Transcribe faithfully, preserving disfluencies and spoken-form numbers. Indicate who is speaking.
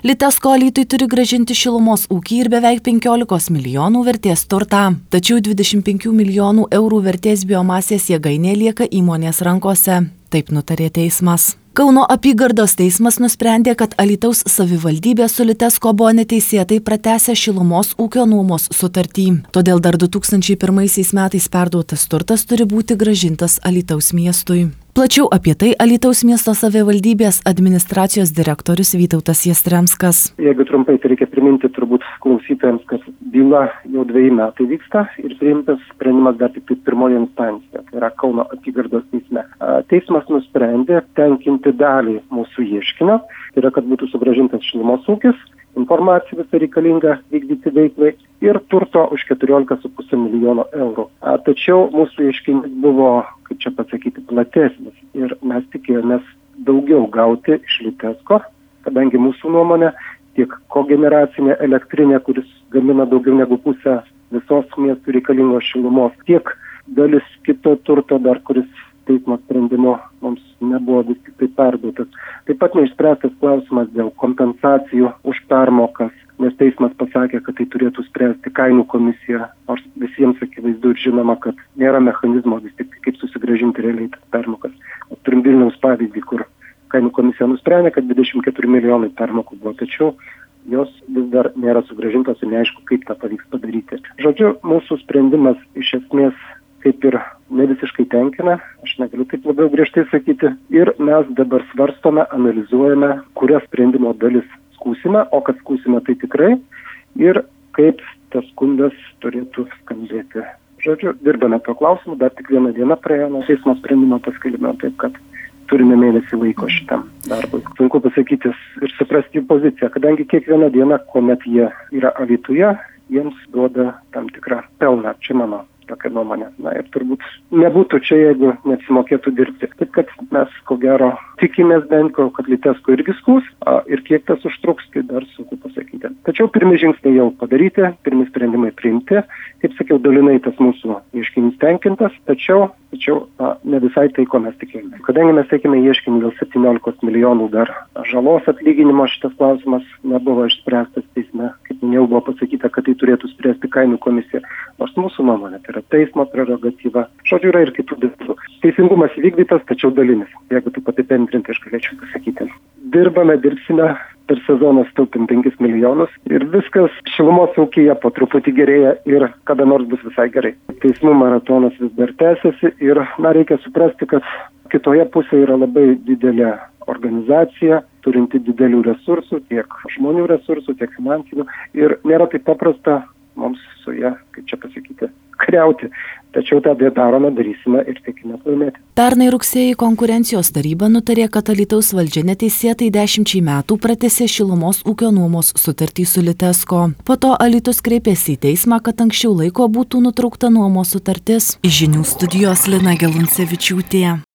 Speaker 1: Litesco Alytui turi grąžinti šilumos ūkį ir beveik penkiolikos milijonų vertės turtą. Tačiau dvidešimt penkių milijonų eurų vertės biomasės jėgainė lieka įmonės rankose. Taip nutarė teismas. Kauno apygardos teismas nusprendė, kad Alytaus savivaldybė su Litesco buvo neteisėtai pratęsę šilumos ūkio nuomos sutartį. Todėl dar du tūkstančiai pirmaisiais metais perduotas turtas turi būti grąžintas Alytaus miestui. Plačiau apie tai Alytaus miesto savivaldybės administracijos direktorius Vytautas Jastremskas.
Speaker 2: Jeigu trumpai, tai reikia priminti turbūt klausytojams, kad byla jau dviejų metų vyksta ir priimtas sprendimas dar tik pirmoje instancijoje, tai yra Kauno apygardos teisme. Teismas nusprendė tenkinti dalį mūsų ieškinio, tai yra, kad būtų sugrąžintas šilumos ūkis, informacija visą reikalingą vykdyti veiklai ir turto už keturiolika su puse milijono eurų. A, tačiau mūsų ieškinys buvo, kaip čia pasakyti, platesnis ir mes tikėjomės daugiau gauti iš Litesco, kadangi mūsų nuomonė tiek kogeneracinė elektrinė, kuris gamina daugiau negu pusę visos miestų reikalingos šilumos, tiek dalis kito turto dar, kuris teismo sprendimo mums nebuvo vis tik tai perduotas. Taip pat neišspręstas klausimas dėl kompensacijų už permokas, nes teismas pasakė, kad tai turėtų spręsti kainų komisija, nors visiems akivaizdu ir žinoma, kad nėra mechanizmo vis tik kaip susigrąžinti realiai tas permokas. Turim Vilniaus pavyzdį, kur kainų komisija nusprendė, kad dvidešimt keturi milijonai permokų buvo, tačiau jos vis dar nėra sugrąžintos ir neaišku, kaip tą pavyks padaryti. Žodžiu, mūsų sprendimas iš esmės kaip ir ne visiškai tenkina, aš negaliu taip labiau griežtai sakyti, ir mes dabar svarstome, analizuojame, kurias sprendimo dalis skūsime, o kad skūsime tai tikrai, ir kaip tas skundas turėtų skambėti. Žodžiu, dirbame tuo klausimu, dar tik vieną dieną praėjo nuo teismo sprendimo paskelbimo, taip kad turime mėnesį laiko šitam darbui. Sunku pasakyti ir suprasti jų poziciją, kadangi kiekvieną dieną, kuomet jie yra Alytuje, jiems duoda tam tikrą pelną, čia mano tokia nuomonė. Na ir turbūt nebūtų čia, jeigu neapsimokėtų dirbti. Taip kad mes, ko gero, tikimės bent, kad Litesco irgi skųs, ir kiek tas užtruks, tai dar sunku pasakyti. Tačiau pirmi žingsniai jau padaryti, pirmi sprendimai priimti. Kaip sakiau, dalinai tas mūsų ieškinys tenkintas, tačiau, tačiau na, ne visai tai, ko mes tikėjome. Kadangi mes teikime ieškinį dėl septyniolikos milijonų dar žalos atlyginimo, šitas klausimas nebuvo išspręstas teisme. Kaip minėjau, buvo pasakyta, kad tai turėtų spręsti kainų komisija. Nors mūsų nuomonė, tai yra teismo prerogatyva. Žodžiu, yra ir kitų dalykų. Teisingumas įvykdytas, tačiau dalinis. Jeigu taip apibendrinti, aš galėčiau pasakyti. Dirbame, dirbsime, per sezoną staupim penkis milijonus ir viskas šilumos ūkyje po truputį gerėja ir kada nors bus visai gerai. Teismų maratonas vis dar tęsiasi ir na, reikia suprasti, kad kitoje pusėje yra labai didelė organizacija, turinti didelių resursų, tiek žmonių resursų, tiek finansinių ir nėra taip paprasta mums su ja, kaip čia pasakyti, kariauti. Tačiau tą darome, darysime ir tikimės laimėti.
Speaker 1: Pernai rugsėjį konkurencijos taryba nutarė, kad Alytaus valdžia neteisėtai dešimčiai metų pratęsė šilumos ūkio nuomos sutartį su Litesco. Po to Alytus kreipėsi į teismą, kad anksčiau laiko būtų nutraukta nuomos sutartis. Iš žinių studijos Lina Geluncevičiūtė.